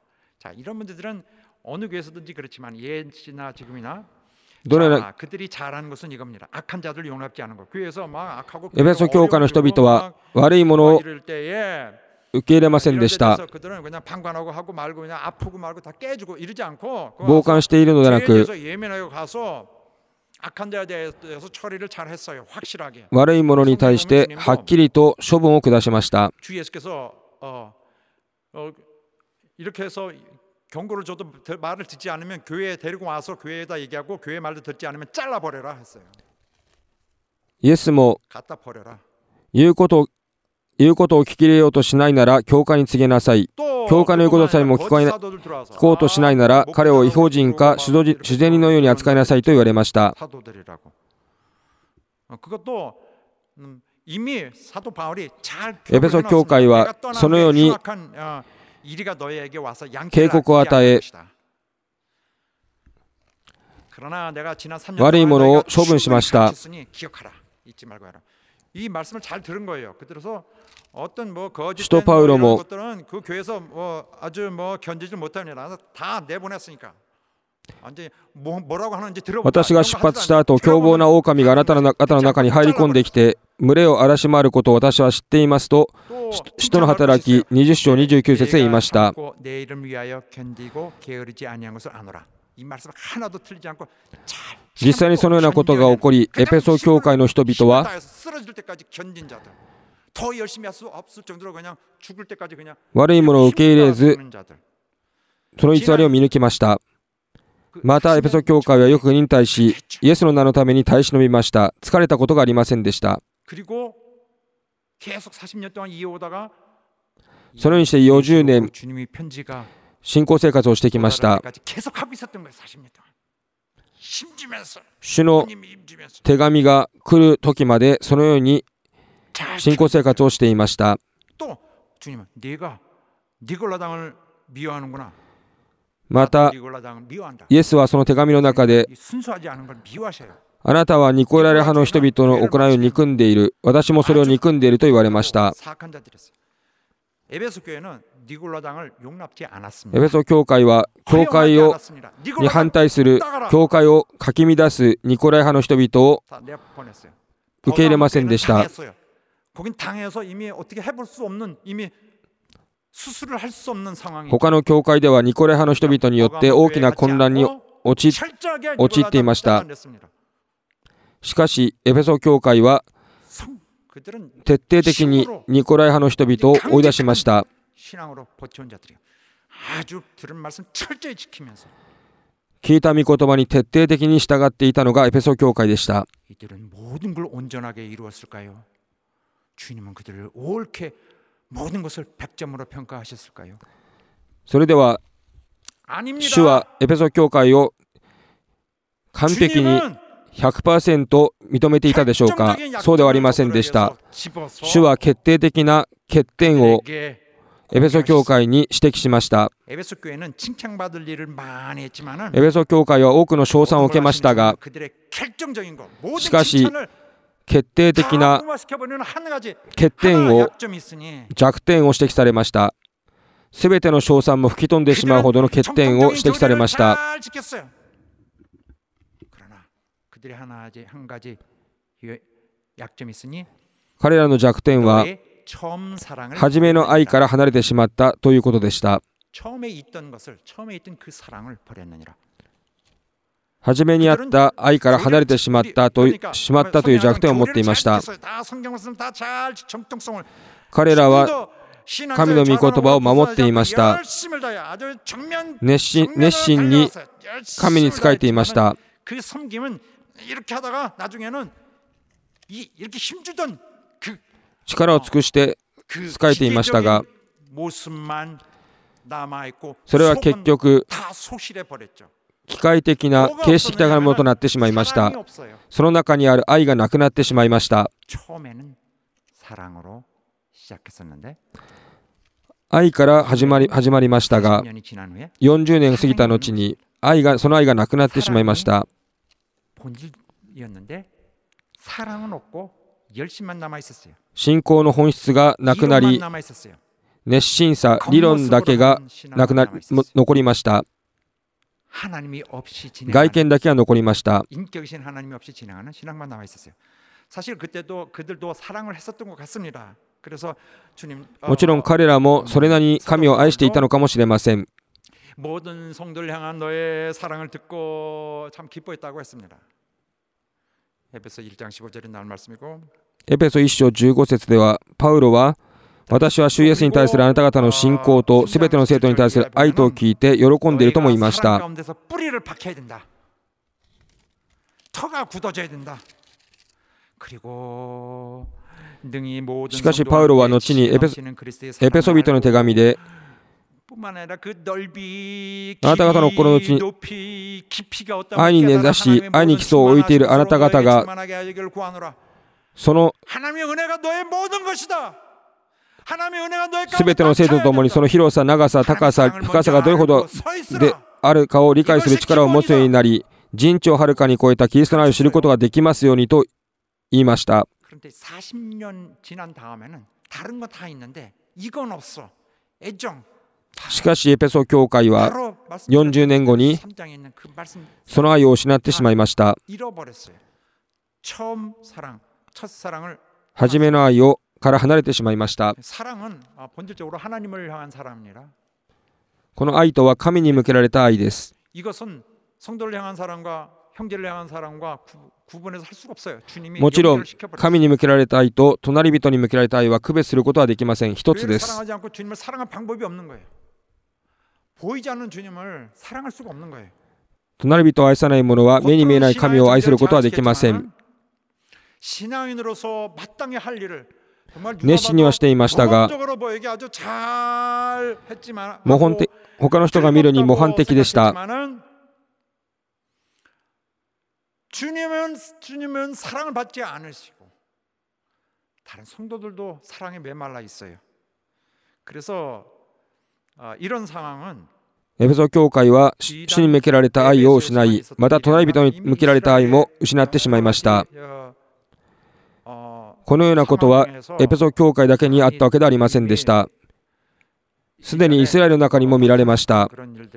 어느 교회에서든지 그렇지만 예시나 지금이나 그들이 잘하는 것은 이겁니다. 악한 자들 용납지 않은 것. 교회에서 막 악하고 エペソ教会の人々は悪いものを受け入れませんでした。 그들은 그냥 방관하고 하고 말고 그냥 아프고 말고 다 깨주고 이러지 않고 傍観しているのではなく 예민하게 가서 악한 자에 대해서 처리를 잘 했어요. 확실하게. 悪いものに対してはっきりと処分を下しました。 주 예수께서 이렇게 해서 경고를 줘도 말을 듣지 않으면 교회에 데리고 와서 교회에다 얘기하고 교회 말도 듣지 않으면 잘라버려라 했어요. イエスも 갖다 버려라. 言うことを聞き入れようとしないなら教会に告げなさい。教会の言うことさえも聞こうとしないなら彼を異邦人か主税人のように扱いなさいと言われました。 그것도 이미 사도 바울이 잘 エペソ教会はそのように警告を与え悪いものを処分しました。 이 말씀을 잘 들은 거예요. 그래서 어떤 뭐 거짓된 使徒パウロも 것들은 그 교회에서 뭐 아주 뭐 견디지 못합니다. 다 내보냈으니까. 완전 뭐라고 하는지 들어보고 私が出発した後、凶暴な狼があなたの中に入り込んできて群れを荒らし回ることを私は知っていますと使徒の働き20章29節へ言いました。 実際にそのようなことが起こり、エペソ教会の人々は悪いものを受け入れず、その偽りを見抜きました。またエペソ教会はよく忍耐し、イエスの名のために耐え忍びました。疲れたことがありませんでした。そのようにして40年信仰生活をしてきました。主の手紙が来る時までそのように信仰生活をしていました。またイエスはその手紙の中であなたはニコライ派の人々の行いを憎んでいる。私もそれを憎んでいると言われました。エペソ教会は教会に反対する教会をかき乱すニコライ派の人々を受け入れませんでした。他の教会ではニコライ派の人々によって大きな混乱に陥っていました。しかしエペソ教会は徹底的にニコライ派の人々を追い出しました。聞いた御言葉に徹底的に従っていたのがエペソ教会でした。それでは主はエペソ教会を完璧に100% 認めていたでしょうか。そうではありませんでした。主は決定的な欠点をエペソ教会に指摘しました。エペソ教会は多くの称賛を受けましたが、しかし決定的な欠点弱点を指摘されました。すべての称賛も吹き飛んでしまうほどの欠点を指摘されました。彼らの弱点は初めの愛から離れてしまったということでした。初めにあった愛から離れてしまったという弱点を持っていました。彼らは神の御言葉を守っていました。熱心に神に仕えていました。力を尽くして仕えていましたが、それは結局機械的な形式的なものとなってしまいました。その中にある愛がなくなってしまいました。愛から始まりましたが、40年過ぎた後にその愛がなくなってしまいました。信仰の本質がなくなり、熱心さ、理論だけが残りました。外見だけが残りました。もちろん彼らもそれなりに神を愛していたのかもしれません。エペソ1章15節では、パウロは、私は主イエスに対するあなた方の信仰とすべての生徒に対する愛とを聞いて喜んでいるとも言いました。しかしパウロは後にエペソ人の手紙で、あなた方の心の内に愛に根ざし愛に基礎を置いているあなた方が、そのすべての生徒とともにその広さ、長さ、高さ、深さがどれほどであるかを理解する力を持つようになり、人知をはるかに超えたキリストの愛を知ることができますようにと言いました。しかしエペソ教会は40年後にその愛を失ってしまいました。初めの愛から離れてしまいました。この愛とは神に向けられた愛です。もちろん神に向けられた愛と隣人に向けられた愛は区別することはできません。一つです。隣人を愛さない者は目に見えない神を愛することはできません。熱心にはしていましたが、他の人が見るに模範的でした。エペソ教会は主に向けられた愛を失い、また隣人に向けられた愛も失ってしまいました。このようなことはエペソ教会だけにあったわけではありませんでした。すでにイスラエルの中にも見られました。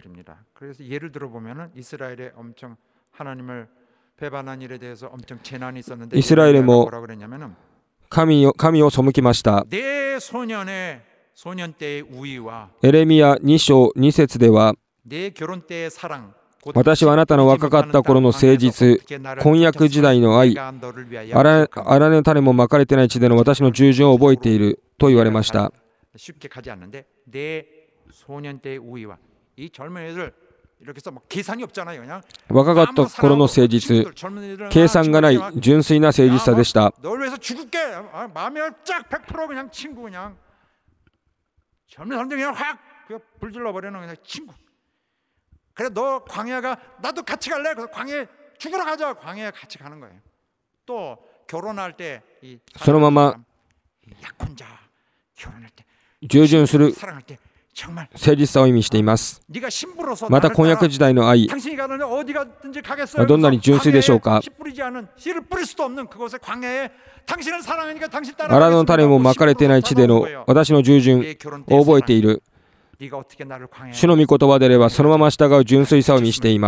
イスラエルも神を背きました。エレミヤ2章2節では、私はあなたの若かった頃の誠実、婚約時代の愛、荒根の種もまかれてない地での私の従順を覚えていると言われました。若かった頃の誠実、計算がない純粋な誠実さでした。そのまま従順する誠実さを意味しています。また婚約時代の愛、どんなに純粋でしょうか。荒野の種もまかれていない地での私の従順を覚えている。主の御言葉であればそのまま従う純粋さを意味しています。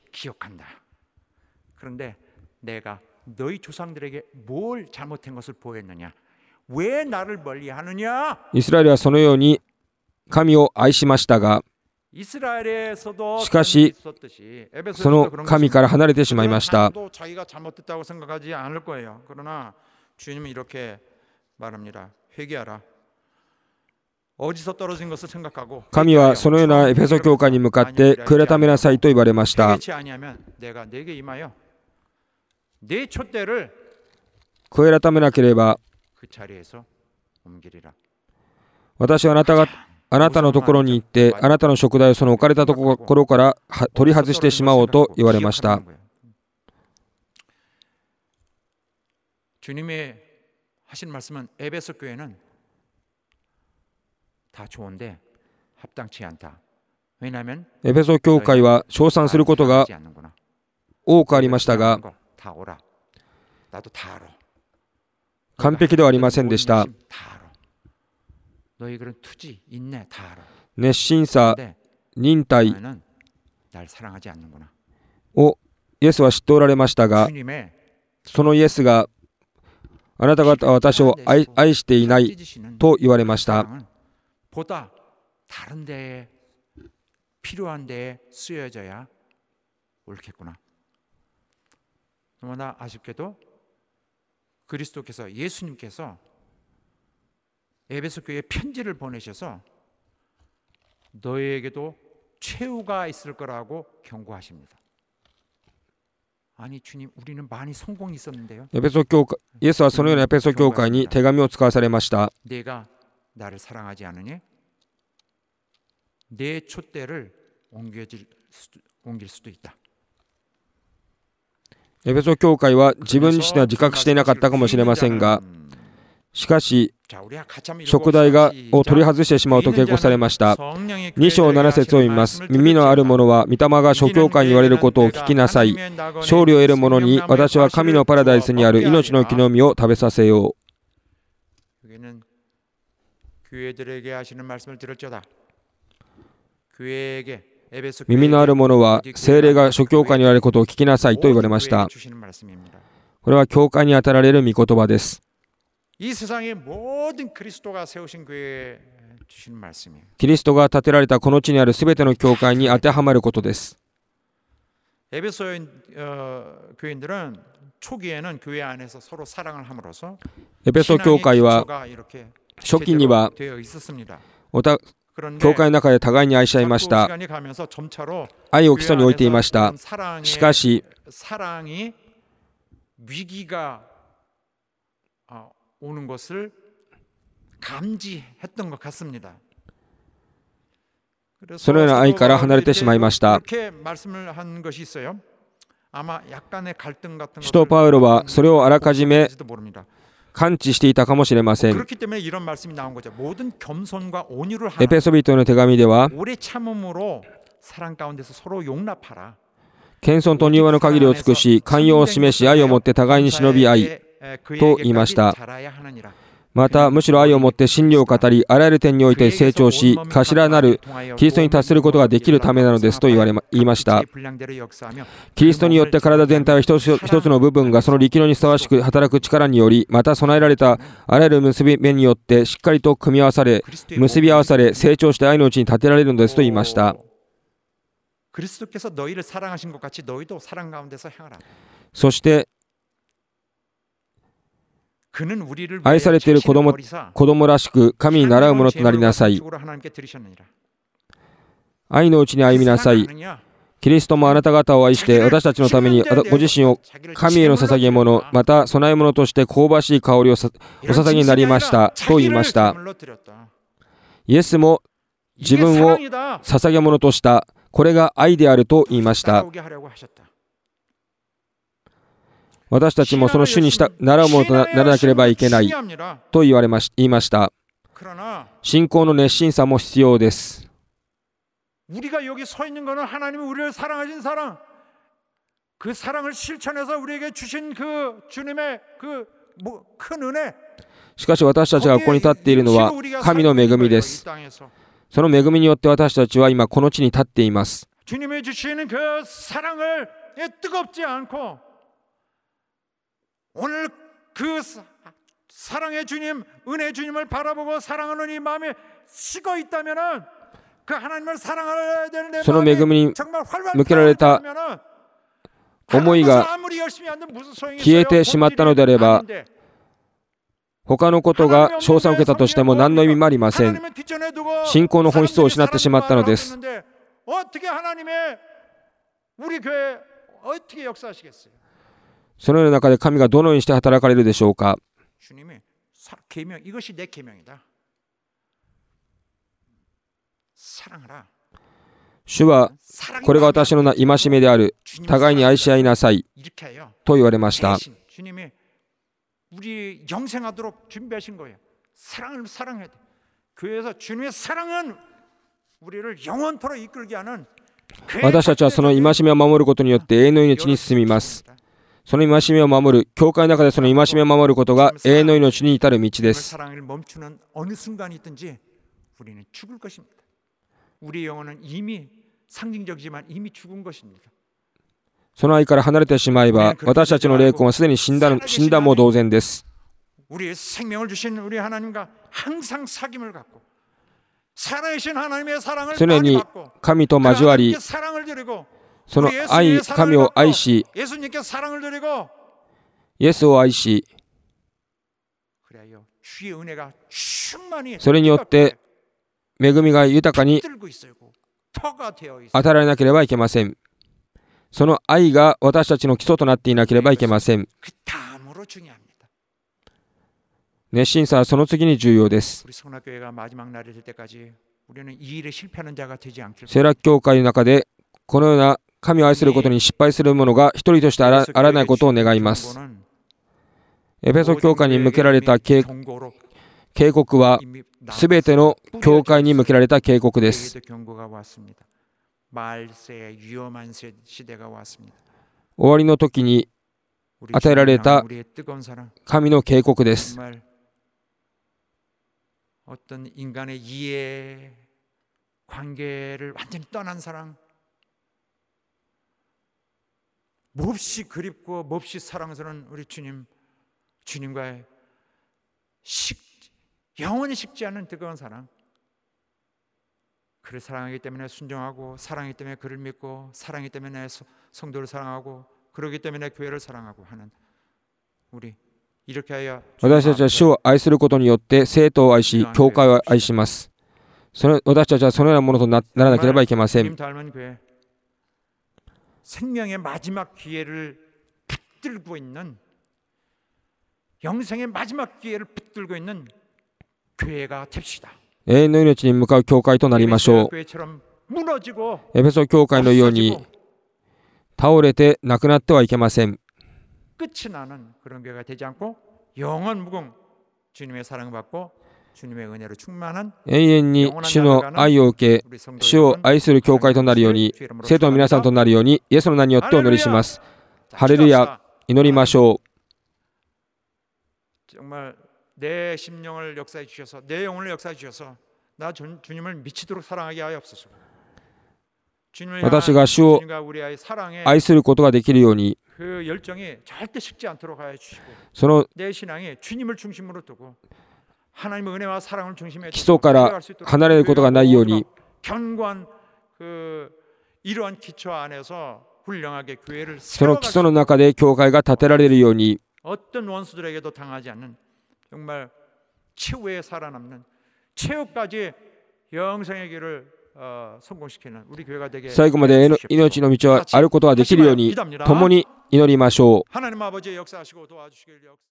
イスラエルはそのように神を愛しましたが、しかしその神から離れてしまいました。 神はそのようなエペソ教会に向かって悔い改めなさいと言われました。悔い改めなければ私はあなたのところに行ってあなたの食材をその置かれたところから取り外してしまおうと言われました。 주님의 하신 말씀은 에베소 교회는 다 좋은데 합당치 않다. 왜냐하면 エペソ教会は称賛することが多くありましたが完璧ではありませんでした。熱心さ、忍耐をイエスは知っておられましたが、そのイエスがあなた方は私を愛していないと言われました。 너무나 아쉽게도 그리스도께서 예수님께서 에베소 교회에 편지를 보내셔서 너희에게도 최후가 있을 거라고 경고하십니다. 아니 주님, 우리는 많이 성공이 있었는데요. イエスはそのようなエペソ教会に手紙を使わされました。 내가 나를 사랑하지 않으니 내 촛대를 옮길 수도 있다. エペソ教会は自分自身は自覚していなかったかもしれませんが、しかし食材を取り外してしまうと警告されました。2章7節を読みます。耳のある者は御霊が諸教会に言われることを聞きなさい。勝利を得る者に私は神のパラダイスにある命の木の実を食べさせよう。耳のある者は聖霊が諸教会に言われることを聞きなさいと言われました。これは教会に与えられる御言葉です。キリストが建てられたこの地にあるすべての教会に当てはまることです。エペソ教会は初期には教会の中で互いに愛し合いました。愛を基礎に置いていました。しかし 오는 것을 감지했던 것 같습니다. そのような愛から離れてしまいました。 이렇게 말씀을 한 것이 있어요. 아마 약간의 갈등 같은 使徒パウロはそれをあらかじめ感知していたかもしれません。 그렇기 때문에 이런 말씀이 나온 거죠. 모든 겸손과 온유를 エペソビトへの手紙では 오래 참음으로 사랑 가운데서 서로 용납하라. 謙遜と柔和の限りを尽くし、寛容を示し、愛をもって互いに忍び合いと言いました。またむしろ愛をもって真理を語り、あらゆる点において成長し、頭なるキリストに達することができるためなのですと言いました。キリストによって体全体は一つの部分がその力量にふさわしく働く力により、また備えられたあらゆる結び目によってしっかりと組み合わされ、結び合わされ、成長して愛のうちに立てられるのですと言いました。そして愛されている子供らしく神に倣うものとなりなさい。愛のうちに歩みなさい。キリストもあなた方を愛して私たちのためにご自身を神への捧げ物、また供え物として香ばしい香りをお捧げになりましたと言いました。イエスも自分を捧げ物とした。これが愛であると言いました。私たちもその主に習うものとならなければいけないと言いました。信仰の熱心さも必要です。しかし私たちがここに立っているのは神の恵みです。その恵みによって私たちは今この地に立っています。오늘 그 사랑의 주님, 은혜 주님을 바라보고 사랑하는 이 마음에 식어 있다면은 그 하나님을 사랑해야 되는 내 마음이 정말 활발하다면은思いが消えてしまったのであれば、 他のことが称賛を受けたとしても何の意味もありません。信仰の本質を失ってしまったのです。そのような中で神がどのようにして働かれるでしょうか。主はこれが私の戒めである。互いに愛し合いなさいと言われました。私たちはその戒めを守ることによって永遠の命に進みます。その戒めを守る、教会の中でその戒めを守ることが永遠の命に至る道です。その愛から離れてしまえば、私たちの霊魂はすでに死んだも同然です。常に神と交わり、その神を愛し、イエスを愛し、それによって恵みが豊かに与えられなければいけません。その愛が私たちの基礎となっていなければいけません。熱心さはその次に重要です。聖楽教会の中でこのような神を愛することに失敗する者が一人としてあらないことを願います。エペソ教会に向けられた警告はすべての教会に向けられた警告です。終わりの時に与えられた神の警告です。 몹시 그립고 몹시 사랑스러운 우리 주님과의 영원히 식지 않는 뜨거운 사랑. 그를 사랑하기 때문에 순종하고, 사랑하기 때문에 그를 믿고, 사랑하기 때문에 성도를 사랑하고, 그러기 때문에 교회를 사랑하고 하는 우리 이렇게 하여 私たちは主を愛することによって生徒を愛し、教会を愛します。私たちはそのようなものとならなければいけません。 생명의 마지막 기회를 붙들고 있는, 영생의 마지막 기회를 붙들고 있는 교회가 됩시다. 永遠の命に向かう教会となりましょう。エペソ教会のように倒れてなくなってはいけません。 끝이 나는 그런 교회가 되지 않고 영원 무궁 주님의 사랑을 받고 주님의 은혜로 충만한 永遠に主の愛を受け、主を愛する教会となるように、生徒の皆さんとなるように、イエスの名によってお祈りします。ハレルヤ、祈りましょう。 정말 내 심령을 역사해 주셔서, 내 영혼을 역사해 주셔서 나 주님을 미치도록 사랑하게 하옵소서. 私が主を愛することができるように、 그 열정이 절대 식지 않도록 하여 주시고, その 내 신앙이 주님을 중심으로 두고 하나님의 은혜와 사랑을 중심에 基礎から離れることがないように、 견고한 이러한 기초 안에서 훌륭하게 교회를 その基礎の中で教会が建てられるように、 어떤 원수들에게도 당하지 않는 정말 최후에 살아남는 최후까지 영생의 길을 성공시키는 우리 교회가 되게 最後まで命の道を歩くことができるように、共に祈りましょう。 하나님 아버지의 역사하시고 도와주시길